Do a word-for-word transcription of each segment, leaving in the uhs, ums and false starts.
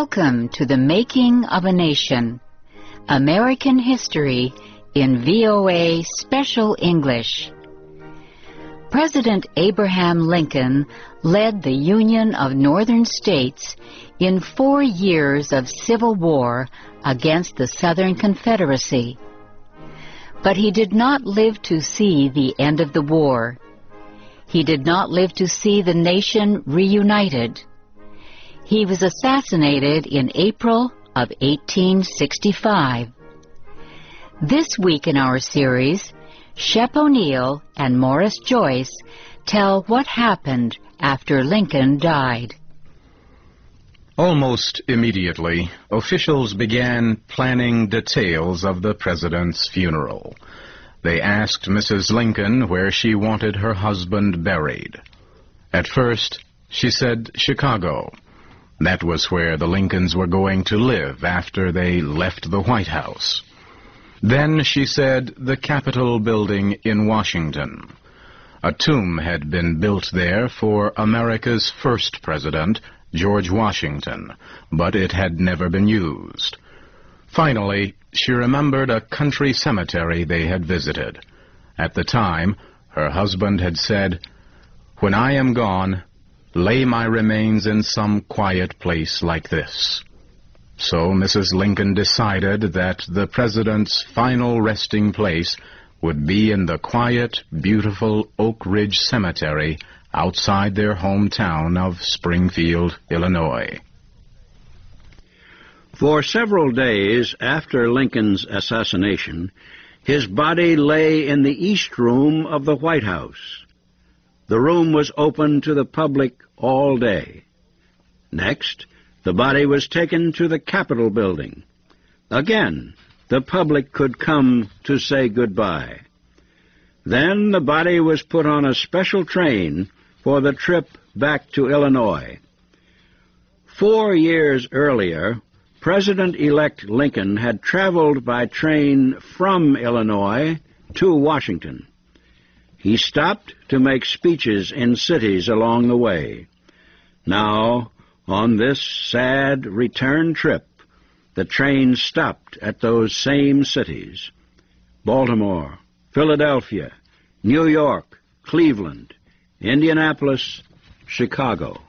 Welcome to the Making of a Nation, American History in V O A Special English. President Abraham Lincoln led the Union of Northern States in four years of civil war against the Southern Confederacy. But he did not live to see the end of the war. He did not live to see the nation reunited. He was assassinated in April of eighteen sixty-five. This week in our series, Shep O'Neill and Morris Joyce tell what happened after Lincoln died. Almost immediately, officials began planning details of the president's funeral. They asked Missus Lincoln where she wanted her husband buried. At first, she said Chicago. That was where the Lincolns were going to live after they left the White House. Then she said the Capitol building in Washington. A tomb had been built there for America's first president, George Washington, but it had never been used. Finally, she remembered a country cemetery they had visited. At the time, her husband had said, "When I am gone, lay my remains in some quiet place like this." So Missus Lincoln decided that the president's final resting place would be in the quiet, beautiful Oak Ridge Cemetery outside their hometown of Springfield, Illinois. For several days after Lincoln's assassination, his body lay in the East Room of the White House. The room was open to the public all day. Next, the body was taken to the Capitol building. Again, the public could come to say goodbye. Then the body was put on a special train for the trip back to Illinois. Four years earlier, President-elect Lincoln had traveled by train from Illinois to Washington. He stopped to make speeches in cities along the way. Now, on this sad return trip, the train stopped at those same cities: Baltimore, Philadelphia, New York, Cleveland, Indianapolis, Chicago.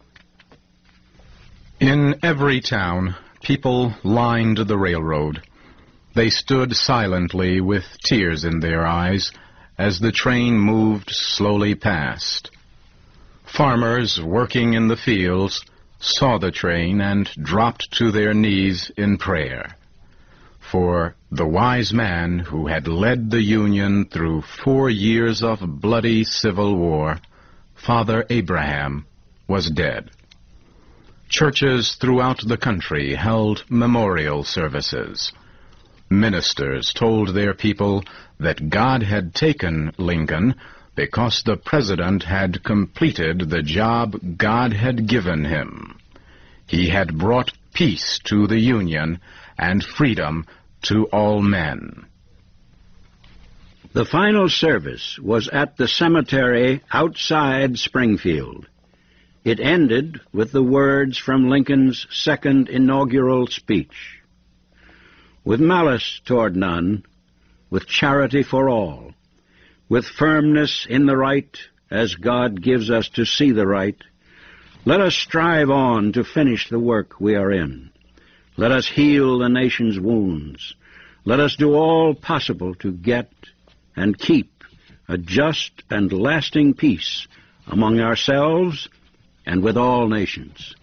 In every town, people lined the railroad. They stood silently with tears in their eyes as the train moved slowly past. Farmers working in the fields saw the train and dropped to their knees in prayer. For the wise man who had led the Union through four years of bloody civil war, Father Abraham, was dead. Churches throughout the country held memorial services. Ministers told their people that God had taken Lincoln because the president had completed the job God had given him. He had brought peace to the Union and freedom to all men. The final service was at the cemetery outside Springfield. It ended with the words from Lincoln's second inaugural speech: "With malice toward none, with charity for all, with firmness in the right, as God gives us to see the right, let us strive on to finish the work we are in. Let us heal the nation's wounds. Let us do all possible to get and keep a just and lasting peace among ourselves and with all nations."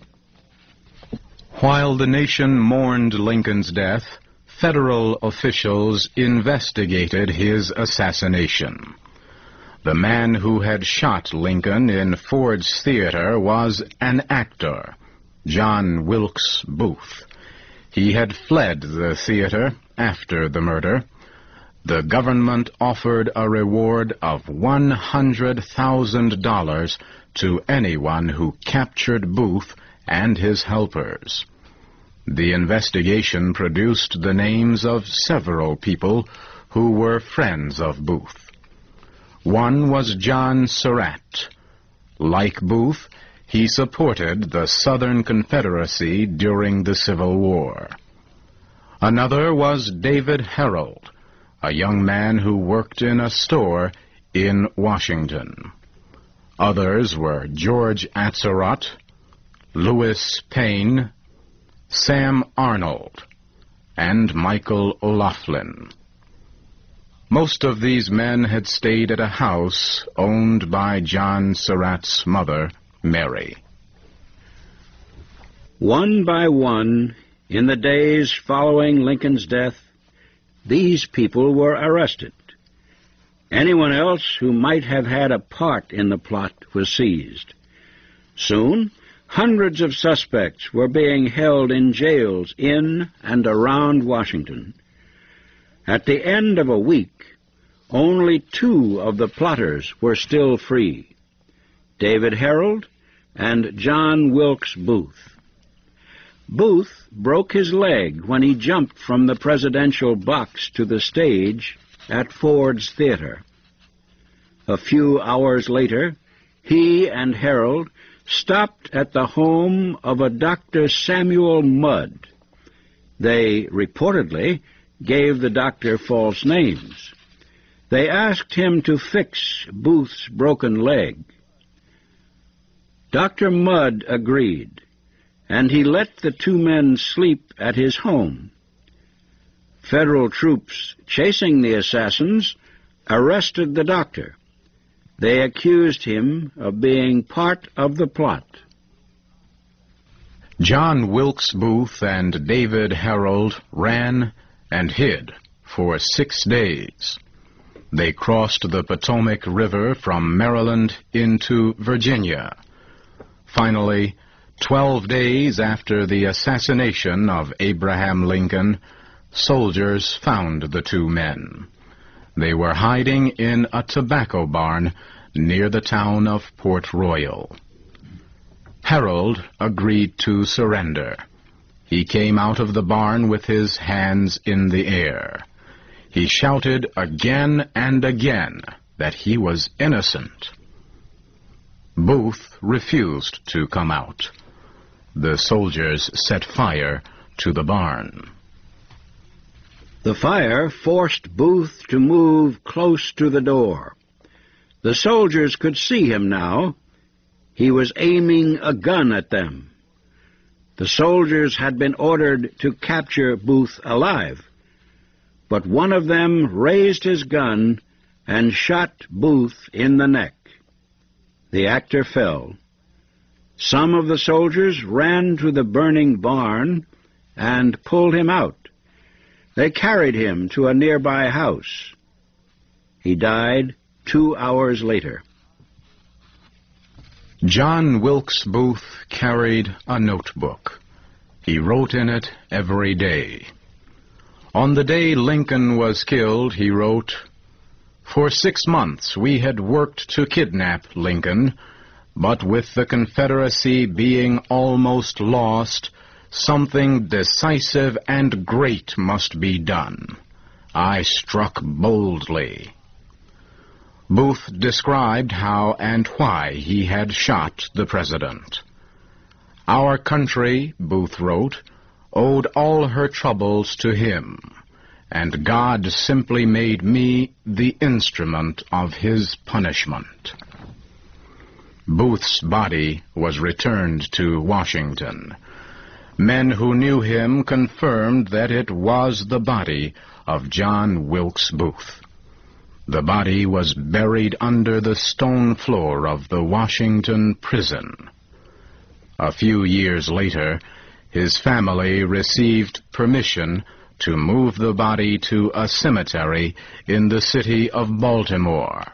While the nation mourned Lincoln's death, federal officials investigated his assassination. The man who had shot Lincoln in Ford's Theater was an actor, John Wilkes Booth. He had fled the theater after the murder. The government offered a reward of one hundred thousand dollars to anyone who captured Booth and his helpers. The investigation produced the names of several people who were friends of Booth. One was John Surratt. Like Booth, he supported the Southern Confederacy during the Civil War. Another was David Herold, a young man who worked in a store in Washington. Others were George Atzerodt, Louis Payne, Sam Arnold, and Michael O'Laughlin. Most of these men had stayed at a house owned by John Surratt's mother, Mary. One by one, in the days following Lincoln's death, these people were arrested. Anyone else who might have had a part in the plot was seized. Soon, hundreds of suspects were being held in jails in and around Washington. At the end of a week, only two of the plotters were still free, David Herold and John Wilkes Booth. Booth broke his leg when he jumped from the presidential box to the stage at Ford's Theater. A few hours later, he and Herold stopped at the home of a Doctor Samuel Mudd. They reportedly gave the doctor false names. They asked him to fix Booth's broken leg. Doctor Mudd agreed, and he let the two men sleep at his home. Federal troops chasing the assassins arrested the doctor. They accused him of being part of the plot. John Wilkes Booth and David Herold ran and hid for six days. They crossed the Potomac River from Maryland into Virginia. Finally, twelve days after the assassination of Abraham Lincoln, soldiers found the two men. They were hiding in a tobacco barn near the town of Port Royal. Herold agreed to surrender. He came out of the barn with his hands in the air. He shouted again and again that he was innocent. Booth refused to come out. The soldiers set fire to the barn. The fire forced Booth to move close to the door. The soldiers could see him now. He was aiming a gun at them. The soldiers had been ordered to capture Booth alive, but one of them raised his gun and shot Booth in the neck. The actor fell. Some of the soldiers ran to the burning barn and pulled him out. They carried him to a nearby house. He died two hours later. John Wilkes Booth carried a notebook. He wrote in it every day. On the day Lincoln was killed, he wrote, "For six months we had worked to kidnap Lincoln, but with the Confederacy being almost lost, something decisive and great must be done. I struck boldly." Booth described how and why he had shot the president. "Our country," Booth wrote, "owed all her troubles to him, and God simply made me the instrument of his punishment." Booth's body was returned to Washington. Men who knew him confirmed that it was the body of John Wilkes Booth. The body was buried under the stone floor of the Washington prison. A few years later, his family received permission to move the body to a cemetery in the city of Baltimore.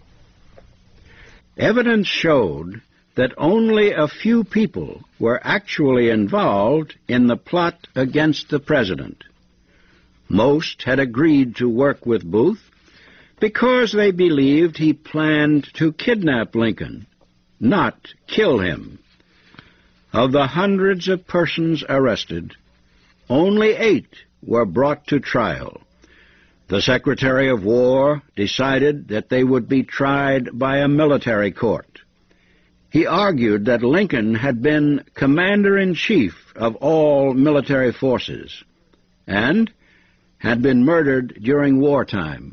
Evidence showed that only a few people were actually involved in the plot against the president. Most had agreed to work with Booth because they believed he planned to kidnap Lincoln, not kill him. Of the hundreds of persons arrested, only eight were brought to trial. The Secretary of War decided that they would be tried by a military court. He argued that Lincoln had been commander-in-chief of all military forces and had been murdered during wartime.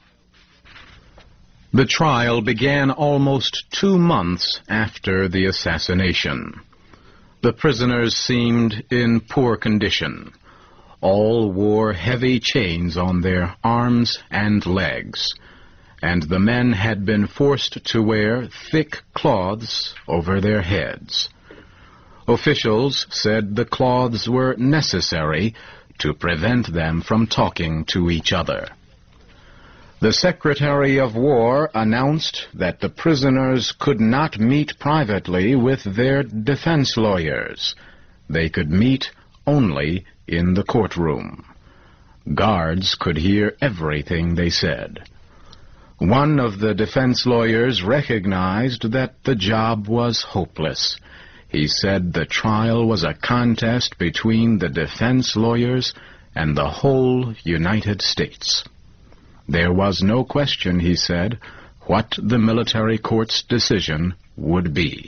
The trial began almost two months after the assassination. The prisoners seemed in poor condition. All wore heavy chains on their arms and legs, and the men had been forced to wear thick cloths over their heads. Officials said the cloths were necessary to prevent them from talking to each other. The Secretary of War announced that the prisoners could not meet privately with their defense lawyers. They could meet only in the courtroom. Guards could hear everything they said. One of the defense lawyers recognized that the job was hopeless. He said the trial was a contest between the defense lawyers and the whole United States. There was no question, he said, what the military court's decision would be.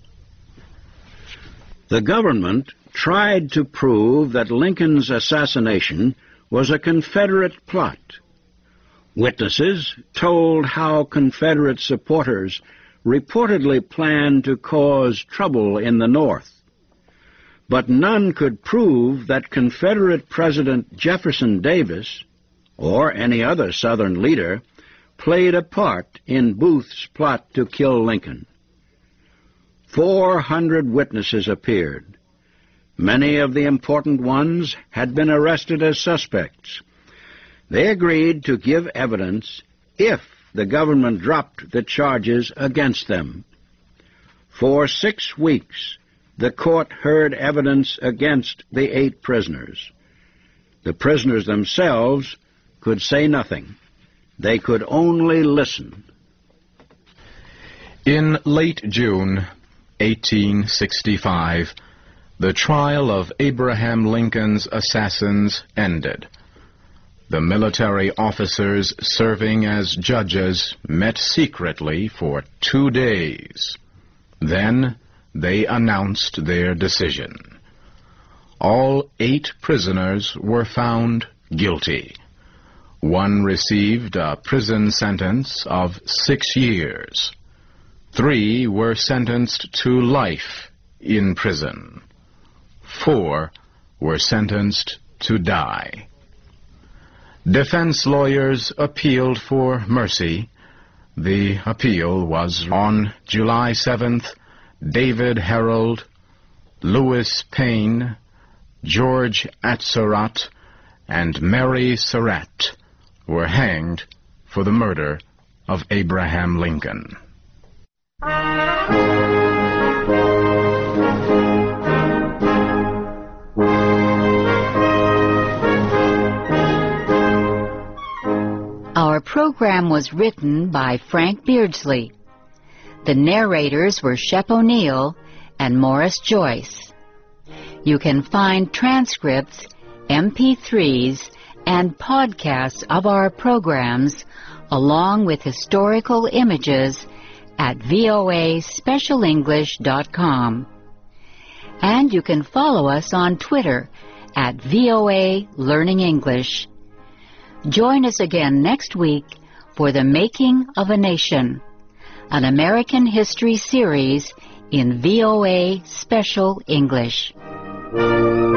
The government tried to prove that Lincoln's assassination was a Confederate plot. Witnesses told how Confederate supporters reportedly planned to cause trouble in the North. But none could prove that Confederate President Jefferson Davis, or any other Southern leader, played a part in Booth's plot to kill Lincoln. Four hundred witnesses appeared. Many of the important ones had been arrested as suspects. They agreed to give evidence if the government dropped the charges against them. For six weeks, the court heard evidence against the eight prisoners. The prisoners themselves could say nothing. They could only listen. In late June eighteen sixty-five, the trial of Abraham Lincoln's assassins ended. The military officers serving as judges met secretly for two days. Then they announced their decision. All eight prisoners were found guilty. One received a prison sentence of six years. Three were sentenced to life in prison. Four were sentenced to die. Defense lawyers appealed for mercy. The appeal was on July seventh. David Herold, Louis Payne, George Atzerodt, and Mary Surratt were hanged for the murder of Abraham Lincoln. Our program was written by Frank Beardsley. The narrators were Shep O'Neill and Morris Joyce. You can find transcripts, M P threes, and podcasts of our programs, along with historical images, at V O A special english dot com. And you can follow us on Twitter at V O A Learning English. Join us again next week for The Making of a Nation, an American history series in V O A Special English.